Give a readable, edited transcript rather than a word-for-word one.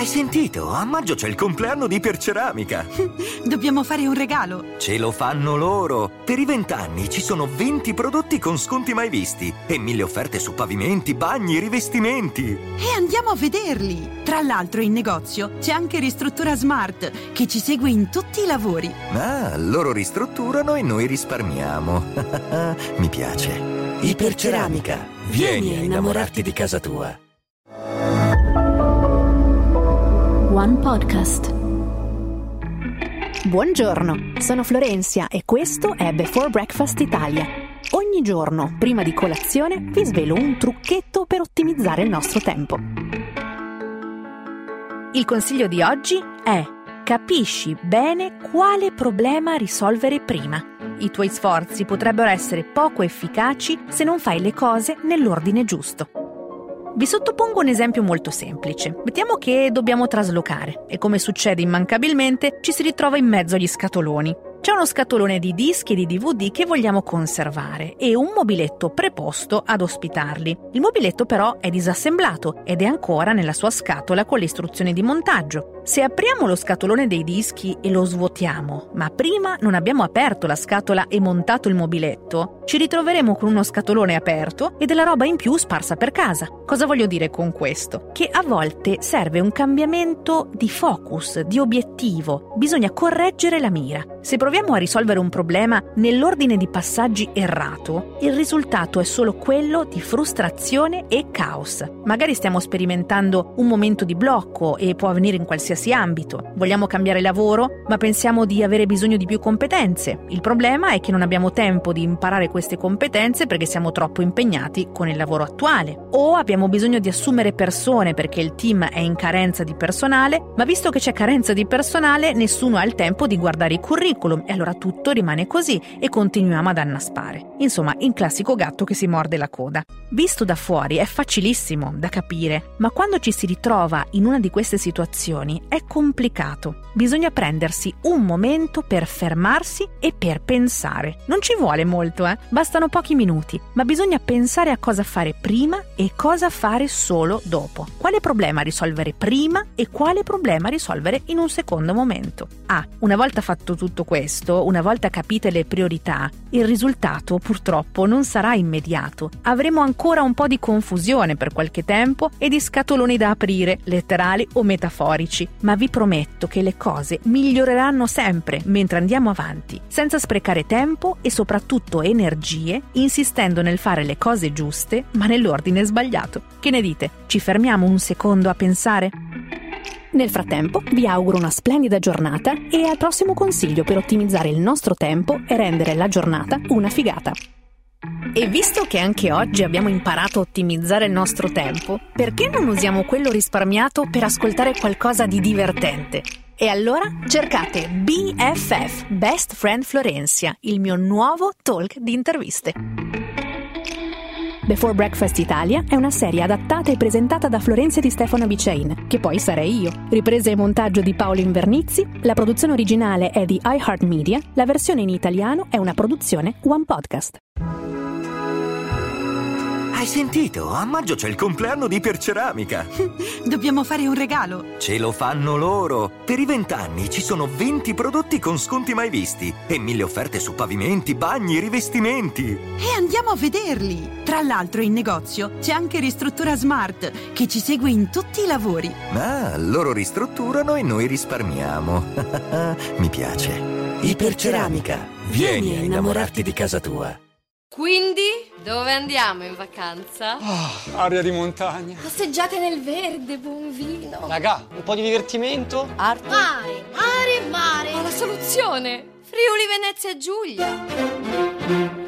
Hai sentito? A maggio c'è il compleanno di Iperceramica. Dobbiamo fare un regalo. Ce lo fanno loro. Per i 20 anni ci sono 20 prodotti con sconti mai visti e 1000 offerte su pavimenti, bagni, rivestimenti. E andiamo a vederli. Tra l'altro in negozio c'è anche Ristruttura Smart che ci segue in tutti i lavori. Ah, loro ristrutturano e noi risparmiamo. Mi piace. Iperceramica. Vieni a innamorarti di casa tua. One Podcast. Buongiorno, sono Florenzia e questo è Before Breakfast Italia. Ogni giorno, prima di colazione, vi svelo un trucchetto per ottimizzare il nostro tempo. Il consiglio di oggi è: capisci bene quale problema risolvere prima. I tuoi sforzi potrebbero essere poco efficaci se non fai le cose nell'ordine giusto. Vi sottopongo un esempio molto semplice. Mettiamo che dobbiamo traslocare e, come succede immancabilmente, ci si ritrova in mezzo agli scatoloni. C'è uno scatolone di dischi e di DVD che vogliamo conservare e un mobiletto preposto ad ospitarli. Il mobiletto però è disassemblato ed è ancora nella sua scatola con le istruzioni di montaggio. Se apriamo lo scatolone dei dischi e lo svuotiamo, ma prima non abbiamo aperto la scatola e montato il mobiletto, ci ritroveremo con uno scatolone aperto e della roba in più sparsa per casa. Cosa voglio dire con questo? Che a volte serve un cambiamento di focus, di obiettivo. Bisogna correggere la mira. Se proviamo a risolvere un problema nell'ordine di passaggi errato, il risultato è solo quello di frustrazione e caos. Magari stiamo sperimentando un momento di blocco e può avvenire in qualsiasi ambito. Vogliamo cambiare lavoro, ma pensiamo di avere bisogno di più competenze. Il problema è che non abbiamo tempo di imparare queste competenze perché siamo troppo impegnati con il lavoro attuale. O abbiamo bisogno di assumere persone perché il team è in carenza di personale, ma visto che c'è carenza di personale, nessuno ha il tempo di guardare i curriculum e allora tutto rimane così e continuiamo ad annaspare. Insomma, il classico gatto che si morde la coda. Visto da fuori è facilissimo da capire, ma quando ci si ritrova in una di queste situazioni è complicato. Bisogna prendersi un momento per fermarsi e per pensare. Non ci vuole molto, bastano pochi minuti, ma bisogna pensare a cosa fare prima e cosa fare solo dopo. Quale problema risolvere prima e quale problema risolvere in un secondo momento. Una volta fatto tutto questo, una volta capite le priorità, il risultato purtroppo non sarà immediato. Avremo ancora un po' di confusione per qualche tempo e di scatoloni da aprire, letterali o metaforici, ma vi prometto che le cose miglioreranno sempre mentre andiamo avanti, senza sprecare tempo e soprattutto energie, insistendo nel fare le cose giuste, ma nell'ordine sbagliato. Che ne dite? Ci fermiamo un secondo a pensare? Nel frattempo, vi auguro una splendida giornata e al prossimo consiglio per ottimizzare il nostro tempo e rendere la giornata una figata. E visto che anche oggi abbiamo imparato a ottimizzare il nostro tempo, perché non usiamo quello risparmiato per ascoltare qualcosa di divertente? E allora cercate BFF, Best Friend Florenzia, il mio nuovo talk di interviste. Before Breakfast Italia è una serie adattata e presentata da Florenzia Di Stefano Bicein, che poi sarei io. Riprese e montaggio di Paolo Invernizzi, la produzione originale è di iHeartMedia, la versione in italiano è una produzione One Podcast. Hai sentito? A maggio c'è il compleanno di Iperceramica. Dobbiamo fare un regalo. Ce lo fanno loro. Per i 20 anni ci sono 20 prodotti con sconti mai visti e 1000 offerte su pavimenti, bagni, rivestimenti. E andiamo a vederli. Tra l'altro in negozio c'è anche Ristruttura Smart che ci segue in tutti i lavori. Ah, loro ristrutturano e noi risparmiamo. Mi piace. Iperceramica. Vieni a innamorarti di casa tua. Quindi, dove andiamo in vacanza? Aria di montagna. Passeggiate nel verde, buon vino. Raga, un po' di divertimento? Arte. Mare. Ma la soluzione! Friuli Venezia Giulia.